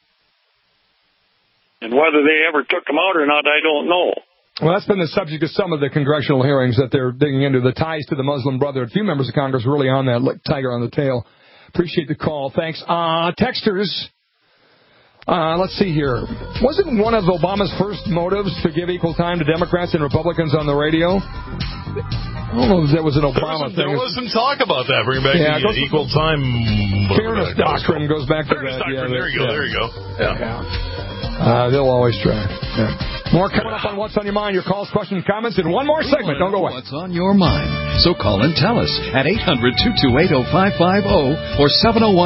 And whether they ever took them out or not, I don't know. Well, that's been the subject of some of the congressional hearings that they're digging into, the ties to the Muslim Brotherhood. A few members of Congress really on that, like tiger on the tail. Appreciate the call. Thanks. Texters, let's see here. Wasn't one of Obama's first motives to give equal time to Democrats and Republicans on the radio? I don't know if that was an Obama thing. There was some talk about that. Bring back the equal time. Fairness doctrine goes back to that. Fairness doctrine. There you go. Yeah. They'll always try. Yeah. More coming up on What's on Your Mind. Your calls, questions, and comments in one more segment. Don't go away. What's on your mind? So call and tell us at 800-228-0550 or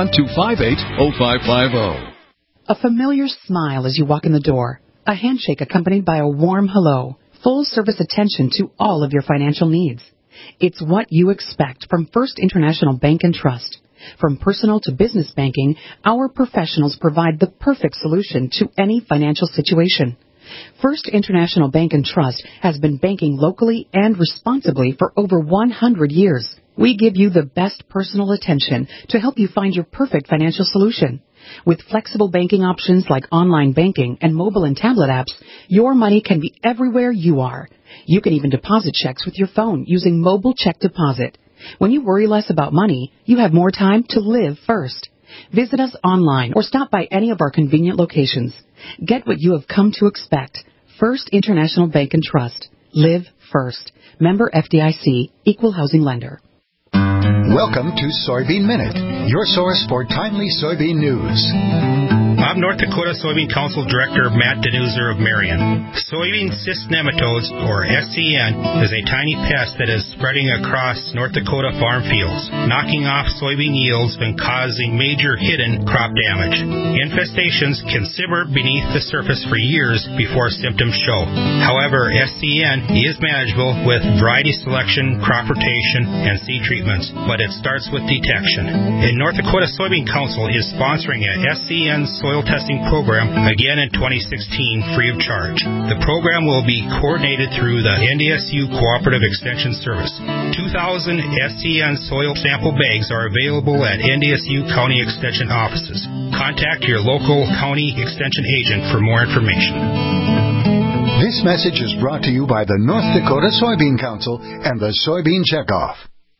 701-258-0550. A familiar smile as you walk in the door. A handshake accompanied by a warm hello. Full service attention to all of your financial needs. It's what you expect from First International Bank and Trust. From personal to business banking, our professionals provide the perfect solution to any financial situation. First International Bank and Trust has been banking locally and responsibly for over 100 years. We give you the best personal attention to help you find your perfect financial solution. With flexible banking options like online banking and mobile and tablet apps, your money can be everywhere you are. You can even deposit checks with your phone using mobile check deposit. When you worry less about money, you have more time to live first. Visit us online or stop by any of our convenient locations. Get what you have come to expect. First International Bank and Trust. Live first. Member FDIC, Equal Housing Lender. Welcome to Soybean Minute, your source for timely soybean news. I'm North Dakota Soybean Council Director Matt Denuser of Marion. Soybean cyst nematodes, or SCN, is a tiny pest that is spreading across North Dakota farm fields, knocking off soybean yields and causing major hidden crop damage. Infestations can simmer beneath the surface for years before symptoms show. However, SCN is manageable with variety selection, crop rotation, and seed treatments, but it starts with detection. And North Dakota Soybean Council is sponsoring a SCN soil testing program again in 2016 free of charge. The program will be coordinated through the NDSU Cooperative Extension Service. 2,000 SCN soil sample bags are available at NDSU County Extension offices. Contact your local county extension agent for more information. This message is brought to you by the North Dakota Soybean Council and the Soybean Checkoff.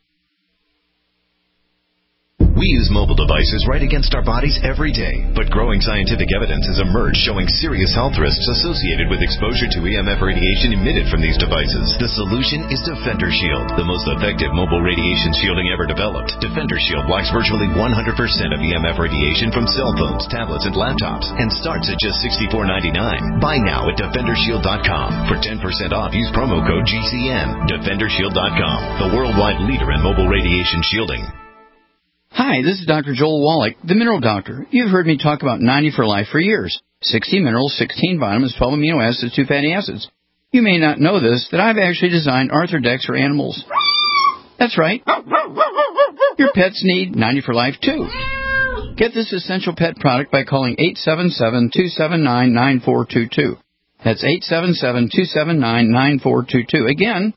We use mobile devices right against our bodies every day, but growing scientific evidence has emerged showing serious health risks associated with exposure to EMF radiation emitted from these devices. The solution is Defender Shield, the most effective mobile radiation shielding ever developed. Defender Shield blocks virtually 100% of EMF radiation from cell phones, tablets, and laptops, and starts at just $64.99. Buy now at DefenderShield.com. For 10% off, use promo code GCN. DefenderShield.com, the worldwide leader in mobile radiation shielding. Hi, this is Dr. Joel Wallach, the Mineral Doctor. You've heard me talk about 90 for Life for years. 60 minerals, 16 vitamins, 12 amino acids, 2 fatty acids. You may not know this, that I've actually designed Arthrodex for animals. That's right. Your pets need 90 for Life, too. Get this essential pet product by calling 877-279-9422. That's 877-279-9422. Again,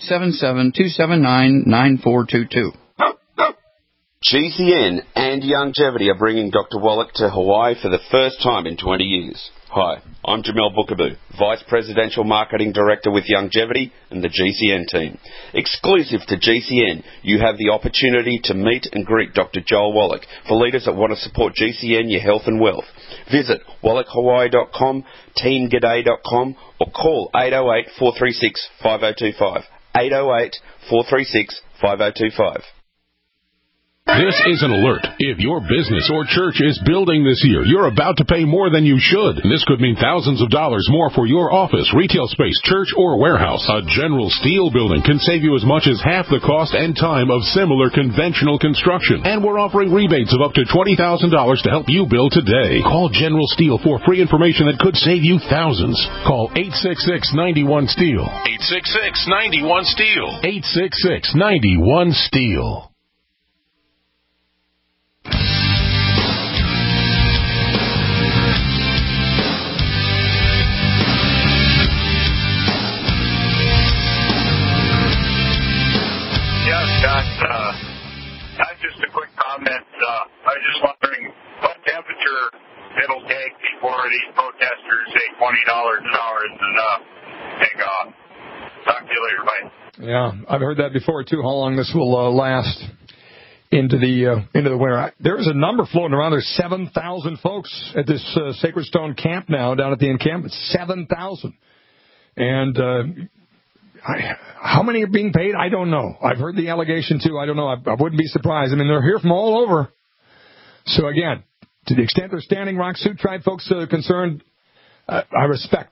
877-279-9422. GCN and Youngevity are bringing Dr. Wallach to Hawaii for the first time in 20 years. Hi, I'm Jamel Bookaboo, Vice Presidential Marketing Director with Youngevity and the GCN team. Exclusive to GCN, you have the opportunity to meet and greet Dr. Joel Wallach for leaders that want to support GCN, your health and wealth. Visit wallachhawaii.com, teamgaday.com, or call 808-436-5025. 808-436-5025. This is an alert. If your business or church is building this year, you're about to pay more than you should. This could mean thousands of dollars more for your office, retail space, church, or warehouse. A General Steel building can save you as much as half the cost and time of similar conventional construction. And we're offering rebates of up to $20,000 to help you build today. Call General Steel for free information that could save you thousands. Call 866-91-STEEL. 866-91-STEEL. 866-91-STEEL. Just a quick comment. I was just wondering what temperature it'll take before these protesters say $20 an hour isn't enough. Take off. Talk to you later. Bye. Yeah, I've heard that before too. How long this will last into the winter? There's a number floating around. There's 7,000 folks at this Sacred Stone camp now down at the encampment. 7,000, and. How many are being paid? I don't know. I've heard the allegation, too. I don't know. I wouldn't be surprised. I mean, they're here from all over. So, again, to the extent they're Standing Rock Sioux Tribe folks concerned, I respect that.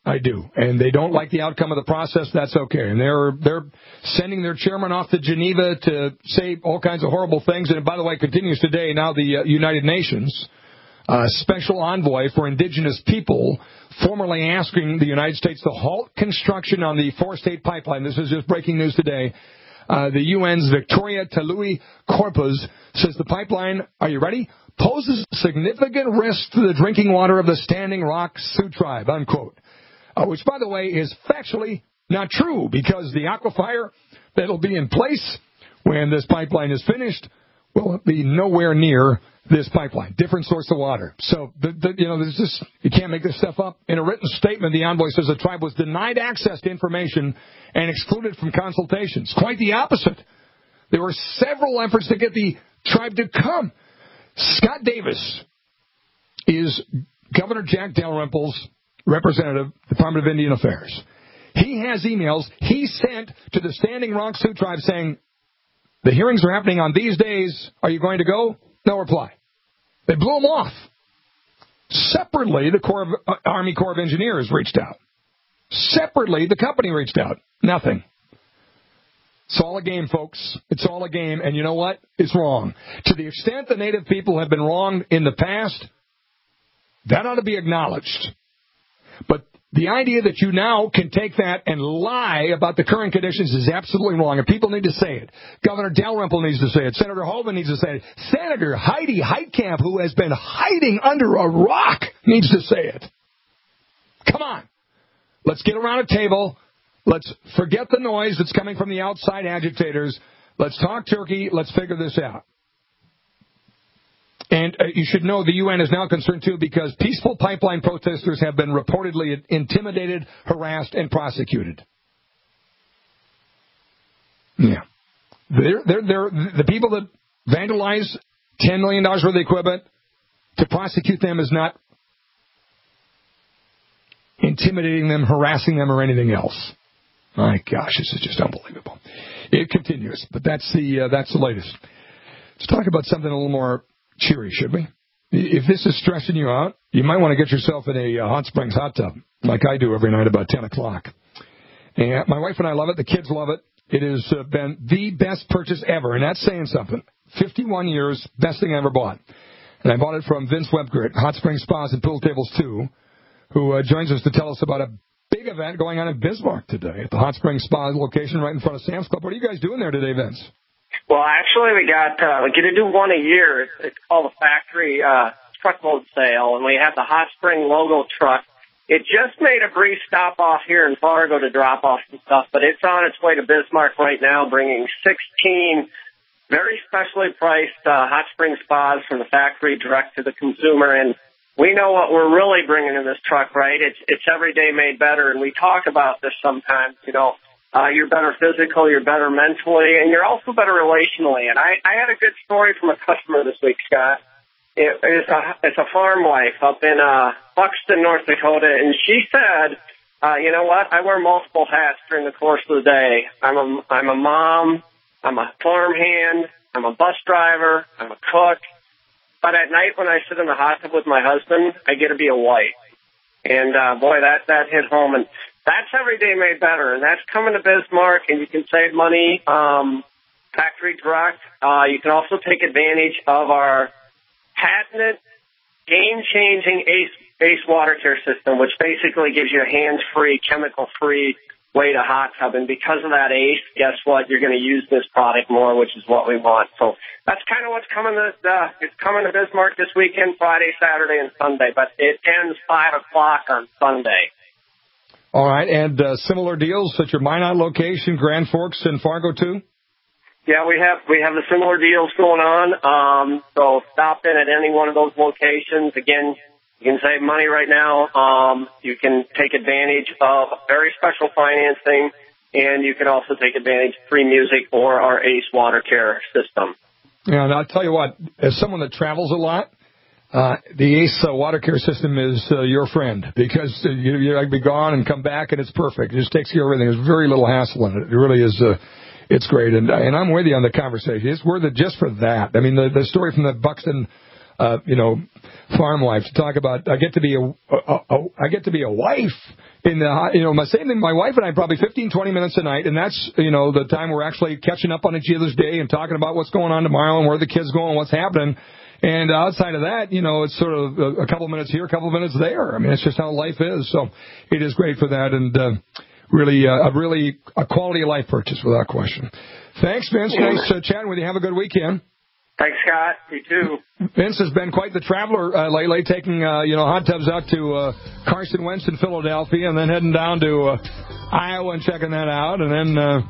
I do. And they don't like the outcome of the process. That's okay. And they're sending their chairman off to Geneva to say all kinds of horrible things. And, by the way, continues today. Now the United Nations special envoy for indigenous people formally asking the United States to halt construction on the four-state pipeline. This is just breaking news today. The UN's Victoria Talui Corpus says the pipeline, are you ready, poses significant risk to the drinking water of the Standing Rock Sioux tribe, unquote. Which, by the way, is factually not true, because the aquifer that'll be in place when this pipeline is finished will be nowhere near this pipeline. Different source of water. So, there's just, you can't make this stuff up. In a written statement, the envoy says the tribe was denied access to information and excluded from consultations. Quite the opposite. There were several efforts to get the tribe to come. Scott Davis is Governor Jack Dalrymple's representative, Department of Indian Affairs. He has emails he sent to the Standing Rock Sioux tribe saying, the hearings are happening on these days. Are you going to go? No reply. They blew him off. Separately, the Army Corps of Engineers reached out. Separately, the company reached out. Nothing. It's all a game, folks. It's all a game. And you know what? It's wrong. To the extent the Native people have been wronged in the past, that ought to be acknowledged. But the idea that you now can take that and lie about the current conditions is absolutely wrong, and people need to say it. Governor Dalrymple needs to say it. Senator Hoeven needs to say it. Senator Heidi Heitkamp, who has been hiding under a rock, needs to say it. Come on. Let's get around a table. Let's forget the noise that's coming from the outside agitators. Let's talk turkey. Let's figure this out. And you should know the UN is now concerned, too, because peaceful pipeline protesters have been reportedly intimidated, harassed, and prosecuted. Yeah. They're the people that vandalize $10 million worth of equipment, to prosecute them is not intimidating them, harassing them, or anything else. My gosh, this is just unbelievable. It continues, but that's the latest. Let's talk about something a little more cheery, should we? If this is stressing you out, you might want to get yourself in a hot springs hot tub, like I do every night about 10 o'clock. And my wife and I love it. The kids love it. It has been the best purchase ever, and that's saying something. 51 years, best thing I ever bought. And I bought it from Vince Webker at Hot Springs Spas and Pool Tables 2, who joins us to tell us about a big event going on in Bismarck today at the Hot Springs Spa location right in front of Sam's Club. What are you guys doing there today, Vince? Well, actually, we get to do one a year. It's called a factory truckload sale, and we have the Hot Spring logo truck. It just made a brief stop off here in Fargo to drop off some stuff, but it's on its way to Bismarck right now, bringing 16 very specially priced Hot Spring spas from the factory direct to the consumer. And we know what we're really bringing in this truck, right? It's every day made better, and we talk about this sometimes, you know. You're better physically, you're better mentally, and you're also better relationally. And I had a good story from a customer this week, Scott. It's a farm wife up in Buxton, North Dakota, and she said, you know what, I wear multiple hats during the course of the day. I'm a mom, I'm a farm hand, I'm a bus driver, I'm a cook. But at night when I sit in the hot tub with my husband, I get to be a wife. And, boy, that hit home. And that's every day made better. And that's coming to Bismarck, and you can save money factory direct. You can also take advantage of our patented, game-changing ACE water care system, which basically gives you a hands-free, chemical-free way to hot tub. And because of that ACE, guess what? You're going to use this product more, which is what we want. So that's kind of what's coming it's coming to Bismarck this weekend, Friday, Saturday, and Sunday. But it ends 5 o'clock on Sunday. All right, and similar deals at your Minot location, Grand Forks, and Fargo, too? Yeah, we have the similar deals going on. So stop in at any one of those locations. Again, you can save money right now. You can take advantage of very special financing, and you can also take advantage of free music or our ACE water care system. Yeah, and I'll tell you what, as someone that travels a lot, the ACE water care system is your friend, because you be gone and come back, and it's perfect. It just takes care of everything. There's very little hassle in it. It really is. It's great, and I'm with you on the conversation. It's worth it just for that. I mean, the story from the Buxton farm wife to talk about. I get to be a wife in the same thing. My wife and I probably 15, 20 minutes a night, and that's the time we're actually catching up on each other's day and talking about what's going on tomorrow and where the kids going, what's happening. And outside of that, it's sort of a couple minutes here, a couple minutes there. I mean, it's just how life is. So it is great for that, and really a quality of life purchase without question. Thanks, Vince. Nice chatting with you. Have a good weekend. Thanks, Scott. You too. Vince has been quite the traveler lately, taking hot tubs out to Carson Wentz in Philadelphia, and then heading down to Iowa and checking that out, and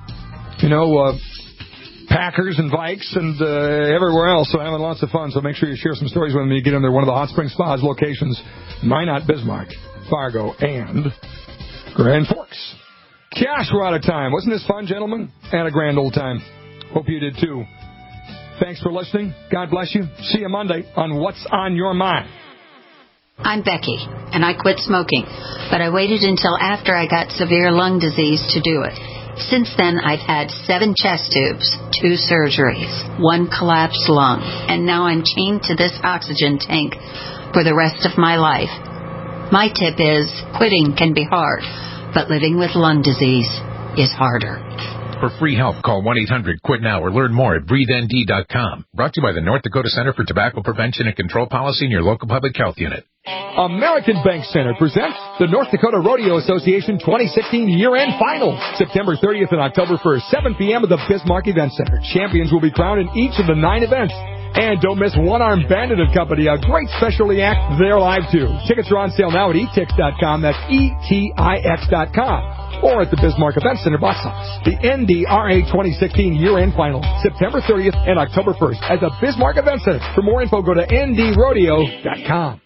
then Packers and Vikes and everywhere else. So having lots of fun. So make sure you share some stories with me. You get in there. One of the Hot Spring Spas locations, Minot, Bismarck, Fargo, and Grand Forks. Gosh, we're out of time. Wasn't this fun, gentlemen? And a grand old time. Hope you did too. Thanks for listening. God bless you. See you Monday on What's on Your Mind. I'm Becky, and I quit smoking, but I waited until after I got severe lung disease to do it. Since then, I've had 7 chest tubes, 2 surgeries, 1 collapsed lung, and now I'm chained to this oxygen tank for the rest of my life. My tip is, quitting can be hard, but living with lung disease is harder. For free help, call 1-800-QUIT-NOW or learn more at breatheND.com. Brought to you by the North Dakota Center for Tobacco Prevention and Control Policy and your local public health unit. American Bank Center presents the North Dakota Rodeo Association 2016 Year-End Finals, September 30th and October 1st, 7 p.m. at the Bismarck Event Center. Champions will be crowned in each of the 9 events. And don't miss One Arm Bandit and Company, a great specialty act. They're live, too. Tickets are on sale now at etix.com. That's etix.com. Or at the Bismarck Event Center box office. The NDRA 2016 Year-End Final, September 30th and October 1st at the Bismarck Event Center. For more info, go to ndrodeo.com.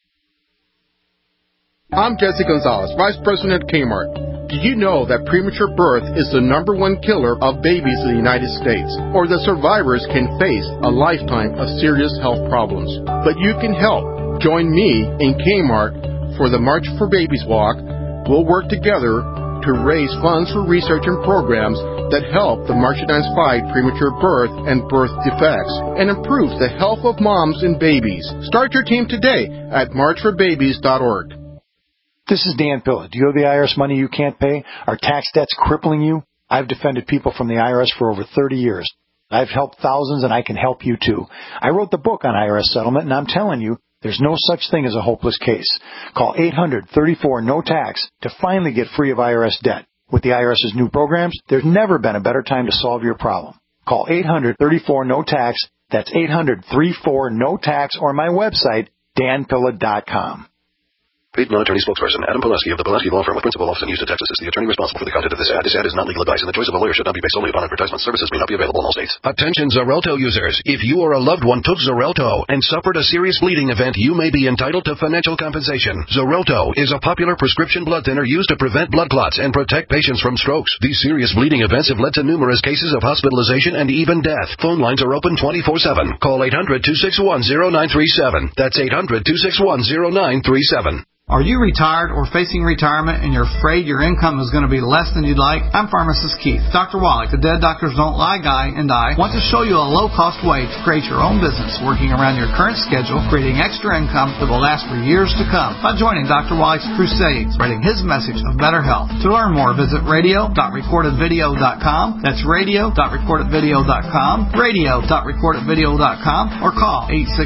I'm Jesse Gonzalez, Vice President at Kmart. Did you know that premature birth is the #1 killer of babies in the United States? Or that survivors can face a lifetime of serious health problems? But you can help. Join me in Kmart for the March for Babies Walk. We'll work together to raise funds for research and programs that help the marginalized fight premature birth and birth defects and improve the health of moms and babies. Start your team today at marchforbabies.org. This is Dan Pilla. Do you owe the IRS money you can't pay? Are tax debts crippling you? I've defended people from the IRS for over 30 years. I've helped thousands, and I can help you too. I wrote the book on IRS settlement, and I'm telling you, there's no such thing as a hopeless case. Call 800-34-NO-TAX to finally get free of IRS debt. With the IRS's new programs, there's never been a better time to solve your problem. Call 800-34-NO-TAX. That's 800-34-NO-TAX, or my website, danpilla.com. Paid non-attorney spokesperson Adam Pileski of the Pileski Law Firm with principal office in Houston, Texas, is the attorney responsible for the content of this ad. This ad is not legal advice, and the choice of a lawyer should not be based solely upon advertisement. Services may not be available in all states. Attention Xarelto users. If you or a loved one took Xarelto and suffered a serious bleeding event, you may be entitled to financial compensation. Xarelto is a popular prescription blood thinner used to prevent blood clots and protect patients from strokes. These serious bleeding events have led to numerous cases of hospitalization and even death. Phone lines are open 24/7. Call 800-261-0937. That's 800-261-0937. Are you retired or facing retirement and you're afraid your income is going to be less than you'd like? I'm Pharmacist Keith. Dr. Wallach, the Dead Doctors Don't Lie guy, and I want to show you a low-cost way to create your own business, working around your current schedule, creating extra income that will last for years to come by joining Dr. Wallach's crusade, spreading his message of better health. To learn more, visit radio.recordedvideo.com. That's radio.recordedvideo.com, radio.recordedvideo.com, or call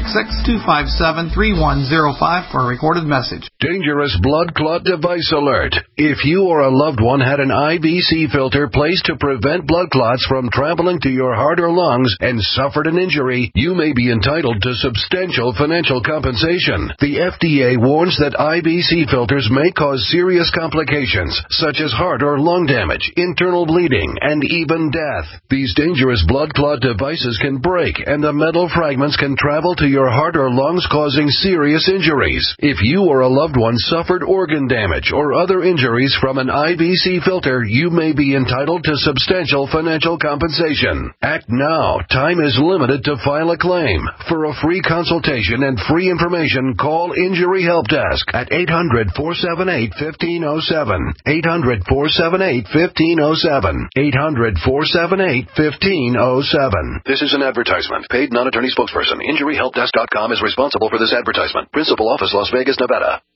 866-257-3105 for a recorded message. Dangerous blood clot device alert. If you or a loved one had an IVC filter placed to prevent blood clots from traveling to your heart or lungs and suffered an injury, you may be entitled to substantial financial compensation. The FDA warns that IVC filters may cause serious complications, such as heart or lung damage, internal bleeding, and even death. These dangerous blood clot devices can break, and the metal fragments can travel to your heart or lungs, causing serious injuries. If you or a loved one one suffered organ damage or other injuries from an IBC filter, you may be entitled to substantial financial compensation. Act now. Time is limited to file a claim. For a free consultation and free information, call Injury Help Desk at 800-478-1507. 800-478-1507. 800-478-1507. This is an advertisement. Paid non-attorney spokesperson. InjuryHelpDesk.com is responsible for this advertisement. Principal office, Las Vegas, Nevada.